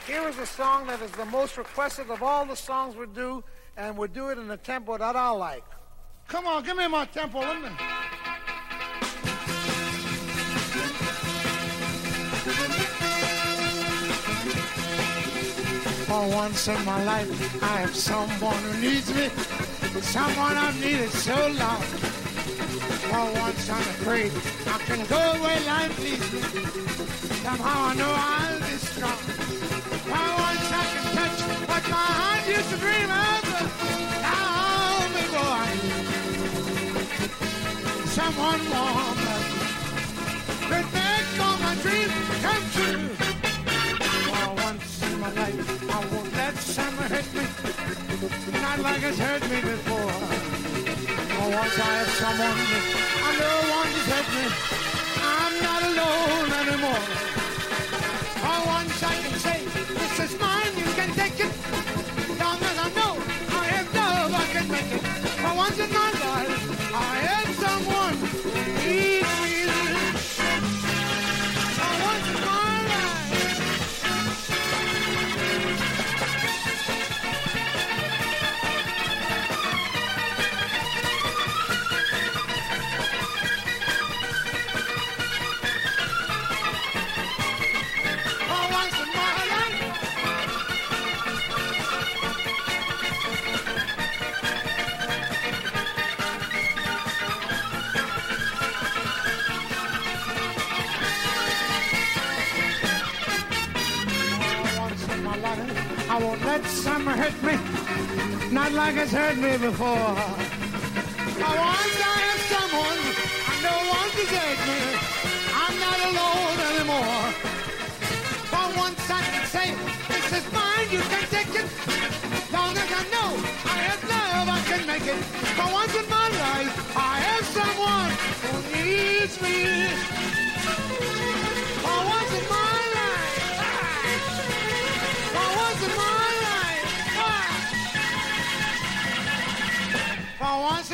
Here is a song that is the most requested of all the songs we do, and we do it in a tempo that I like. Come on, give me my tempo. Let me. For once in my life, I have someone who needs me, someone I've needed so long. For once I'm afraid I can go where life leads me. Somehow I know I'll be strong. For once I can touch what my heart used to dream of. Now before I someone warm could make all my dreams come true. For once in my life, I won't let summer hurt me, not like it's hurt me before. For once I have someone I know won't desert me, I'm not alone anymore. For once I can say, this is mine, you can take it. Long as I know I have love, I can make it. For once in my life, I have someone who needs me. For once in my life. For once in my life. I won't let summer hurt me, not like it's hurt me before. For once I have someone I know won't desert me, I'm not alone anymore. For once I can say, this is mine, you can take it. Long as I know I have love, I can make it. For once in my life, I have someone who needs me. For once in my life. For once in my life. For once